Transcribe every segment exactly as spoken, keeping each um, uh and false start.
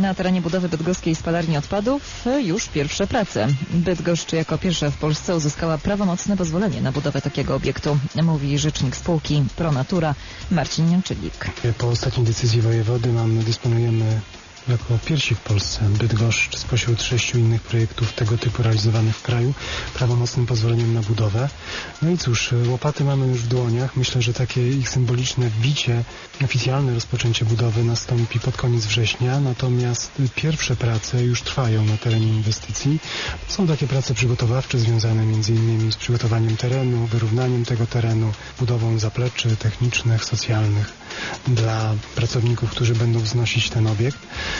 Na terenie budowy bydgoskiej spalarni odpadów już pierwsze prace. Bydgoszcz jako pierwsza w Polsce uzyskała prawomocne pozwolenie na budowę takiego obiektu, mówi rzecznik spółki ProNatura Marcin Niemczylik. Po ostatniej decyzji wojewody mamy, dysponujemy jako pierwsi w Polsce, Bydgoszcz spośród sześciu innych projektów tego typu realizowanych w kraju, prawomocnym pozwoleniem na budowę. No i cóż, łopaty mamy już w dłoniach. Myślę, że takie ich symboliczne wbicie, oficjalne rozpoczęcie budowy nastąpi pod koniec września, natomiast pierwsze prace już trwają na terenie inwestycji. Są takie prace przygotowawcze związane między innymi z przygotowaniem terenu, wyrównaniem tego terenu, budową zapleczy technicznych, socjalnych dla pracowników, którzy będą wznosić ten obiekt.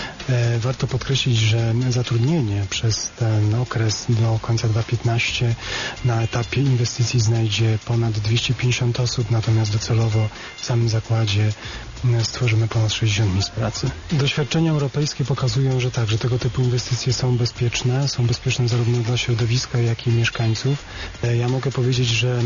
Warto podkreślić, że zatrudnienie przez ten okres do końca dwa tysiące piętnastego na etapie inwestycji znajdzie ponad dwieście pięćdziesiąt osób, natomiast docelowo w samym zakładzie stworzymy ponad sześćdziesiąt miejsc pracy. Doświadczenia europejskie pokazują, że tak, że tego typu inwestycje są bezpieczne, są bezpieczne zarówno dla środowiska, jak i mieszkańców. Ja mogę powiedzieć, że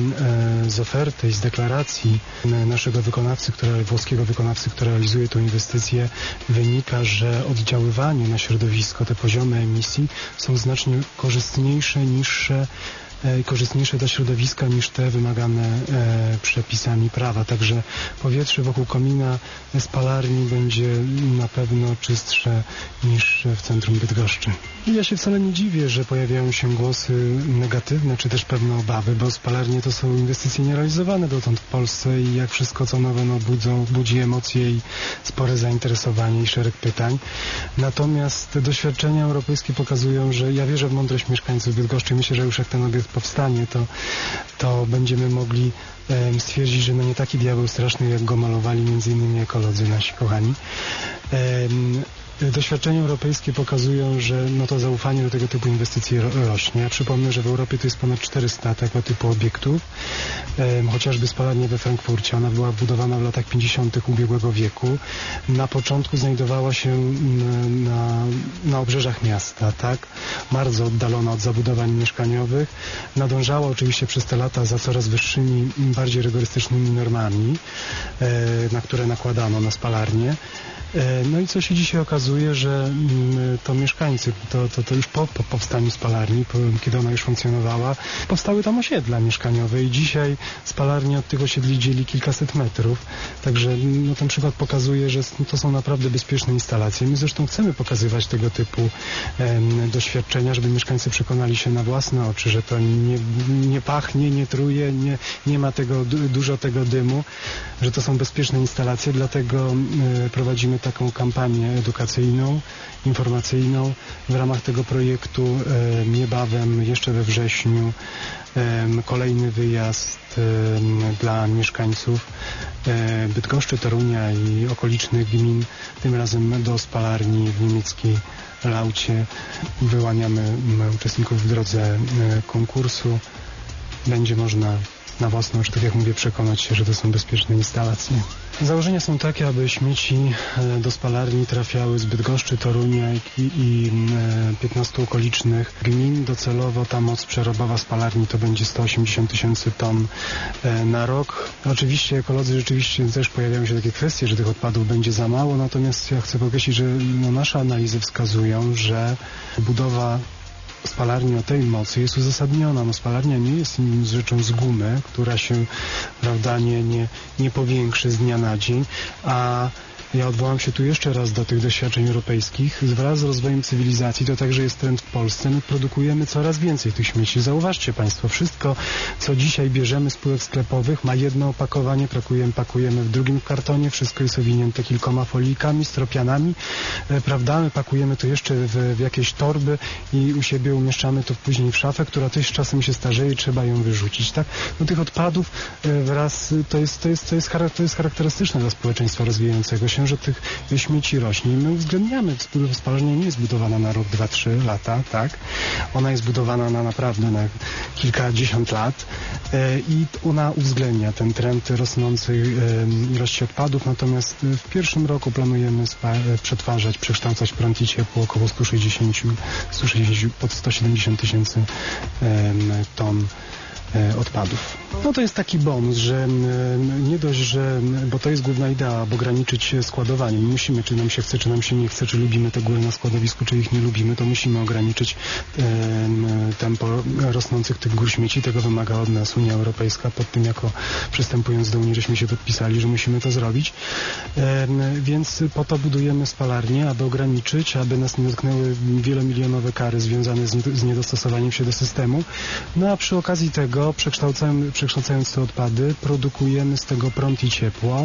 z oferty i z deklaracji naszego wykonawcy, który, włoskiego wykonawcy, który realizuje tę inwestycję, wynika, że oddziaływanie na środowisko, te poziomy emisji są znacznie korzystniejsze, niższe, korzystniejsze dla środowiska niż te wymagane e, przepisami prawa. Także powietrze wokół komina spalarni będzie na pewno czystsze niż w centrum Bydgoszczy. I ja się wcale nie dziwię, że pojawiają się głosy negatywne, czy też pewne obawy, bo spalarnie to są inwestycje nierealizowane dotąd w Polsce i jak wszystko co nowe no, budzą, budzi emocje i spore zainteresowanie i szereg pytań. Natomiast doświadczenia europejskie pokazują, że ja wierzę w mądrość mieszkańców Bydgoszczy. Myślę, że już jak ten obiekt powstanie, to, to będziemy mogli e, stwierdzić, że no nie taki diabeł straszny, jak go malowali między innymi ekolodzy nasi kochani. E, Doświadczenia europejskie pokazują, że no to zaufanie do tego typu inwestycji rośnie. Ja przypomnę, że w Europie to jest ponad czterysta tego typu obiektów. E, chociażby spalarnia we Frankfurcie, ona była budowana w latach pięćdziesiątych ubiegłego wieku. Na początku znajdowała się na, na obrzeżach miasta, tak? Bardzo oddalona od zabudowań mieszkaniowych. Nadążała oczywiście przez te lata za coraz wyższymi, bardziej rygorystycznymi normami, e, na które nakładano na spalarnię. No i co się dzisiaj okazuje, że to mieszkańcy, to, to, to już po, po powstaniu spalarni, po, kiedy ona już funkcjonowała, powstały tam osiedla mieszkaniowe i dzisiaj spalarnie od tych osiedli dzieli kilkaset metrów. Także no, ten przykład pokazuje, że to są naprawdę bezpieczne instalacje. My zresztą chcemy pokazywać tego typu em, doświadczenia, żeby mieszkańcy przekonali się na własne oczy, że to nie, nie pachnie, nie truje, nie, nie ma tego, dużo tego dymu, że to są bezpieczne instalacje, dlatego y, prowadzimy taką kampanię edukacyjną, informacyjną. W ramach tego projektu e, niebawem, jeszcze we wrześniu, e, kolejny wyjazd e, dla mieszkańców e, Bydgoszczy, Torunia i okolicznych gmin, tym razem do spalarni w niemieckiej Laucie. Wyłaniamy uczestników w drodze e, konkursu. Będzie można na własną oczy, tak jak mówię, przekonać się, że to są bezpieczne instalacje. Założenia są takie, aby śmieci do spalarni trafiały z Bydgoszczy, Torunia i, i piętnastu okolicznych gmin. Docelowo ta moc przerobowa spalarni to będzie sto osiemdziesiąt tysięcy ton na rok. Oczywiście ekolodzy rzeczywiście też pojawiają się takie kwestie, że tych odpadów będzie za mało, natomiast ja chcę podkreślić, że no, nasze analizy wskazują, że budowa spalarni o tej mocy jest uzasadniona. No, spalarnia nie jest rzeczą z gumy, która się, prawda, nie, nie, nie powiększy z dnia na dzień, a ja odwołam się tu jeszcze raz do tych doświadczeń europejskich. Wraz z rozwojem cywilizacji, to także jest trend w Polsce, my produkujemy coraz więcej tych śmieci. Zauważcie Państwo, wszystko, co dzisiaj bierzemy z półek sklepowych, ma jedno opakowanie, pakujemy, pakujemy w drugim kartonie, wszystko jest owinięte kilkoma folijkami, stropianami, e, prawda? My pakujemy to jeszcze w, w jakieś torby i u siebie umieszczamy to później w szafę, która też czasem się starzeje i trzeba ją wyrzucić, tak? No tych odpadów e, wraz, to jest, to jest, to jest, to jest charakterystyczne dla społeczeństwa rozwijającego się, że tych śmieci rośnie i my uwzględniamy, spalarnia nie jest budowana na rok, dwa, trzy lata, tak? Ona jest budowana na naprawdę na kilkadziesiąt lat e, i ona uwzględnia ten trend rosnącej e, ilości odpadów, natomiast w pierwszym roku planujemy spa, przetwarzać, przekształcać prąd i ciepło około sto sześćdziesiąt, sto sześćdziesiąt pod sto siedemdziesiąt tysięcy e, ton odpadów. No to jest taki bonus, że nie dość, że, bo to jest główna idea, aby ograniczyć składowanie. My musimy, czy nam się chce, czy nam się nie chce, czy lubimy te góry na składowisku, czy ich nie lubimy, to musimy ograniczyć tempo rosnących tych gór śmieci. Tego wymaga od nas Unia Europejska. Pod tym, jako przystępując do Unii, żeśmy się podpisali, że musimy to zrobić. Więc po to budujemy spalarnie, aby ograniczyć, aby nas nie dotknęły wielomilionowe kary związane z, z niedostosowaniem się do systemu. No a przy okazji tego, przekształcając, przekształcając te odpady, produkujemy z tego prąd i ciepło.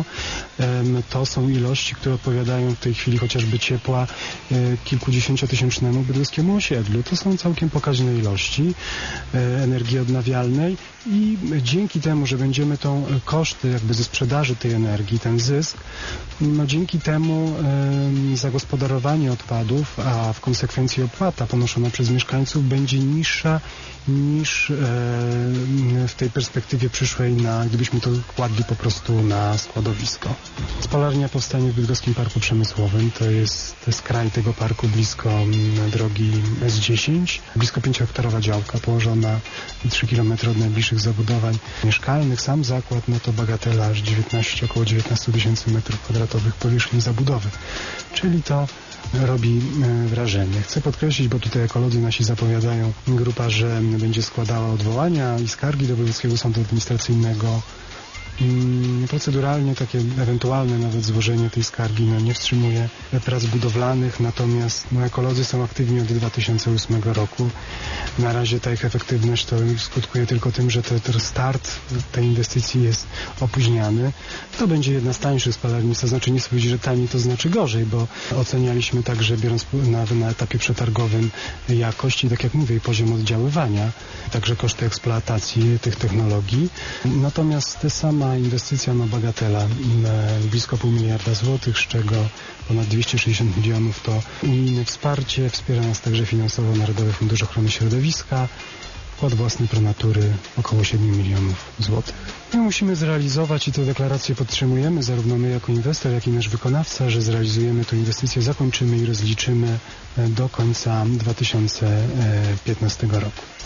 To są ilości, które odpowiadają w tej chwili chociażby ciepła kilkudziesięciotysięcznemu bydgoskiemu osiedlu. To są całkiem pokaźne ilości energii odnawialnej i dzięki temu, że będziemy tą koszty jakby ze sprzedaży tej energii, ten zysk, no dzięki temu e, zagospodarowanie odpadów, a w konsekwencji opłata ponoszona przez mieszkańców będzie niższa niż e, w tej perspektywie przyszłej, na, gdybyśmy to kładli po prostu na składowisko. Spalarnia powstanie w Bydgoskim Parku Przemysłowym. To jest, to jest kraj tego parku blisko drogi S dziesięć. Blisko pięciohektarowa działka położona trzy kilometry od najbliższych zabudowań mieszkalnych. Sam zakład, no to bagatela aż dziewiętnaście, około dziewiętnaście tysięcy metrów kwadratowych powierzchni zabudowy. Czyli to robi wrażenie. Chcę podkreślić, bo tutaj ekolodzy nasi zapowiadają, grupa, że będzie składała odwołania i skargi do Wojewódzkiego Sądu Administracyjnego. Proceduralnie takie ewentualne nawet złożenie tej skargi no, nie wstrzymuje prac budowlanych, natomiast no, ekolodzy są aktywni od dwa tysiące ósmego roku. Na razie ta ich efektywność to skutkuje tylko tym, że te, ten start tej inwestycji jest opóźniany. To będzie jedna z tańszych spalarni, to znaczy nie chcę powiedzieć, że taniej to znaczy gorzej, bo ocenialiśmy także, biorąc na, na etapie przetargowym jakość i tak jak mówię, poziom oddziaływania, także koszty eksploatacji tych technologii. Natomiast te sama inwestycja, no bagatela, blisko pół miliarda złotych, z czego ponad dwieście sześćdziesiąt milionów to unijne wsparcie, wspiera nas także finansowo Narodowy Fundusz Ochrony Środowiska, wkład własny Pronatury około siedem milionów złotych. My musimy zrealizować i tę deklarację podtrzymujemy, zarówno my jako inwestor, jak i nasz wykonawca, że zrealizujemy tę inwestycję, zakończymy i rozliczymy do końca dwa tysiące piętnastego roku.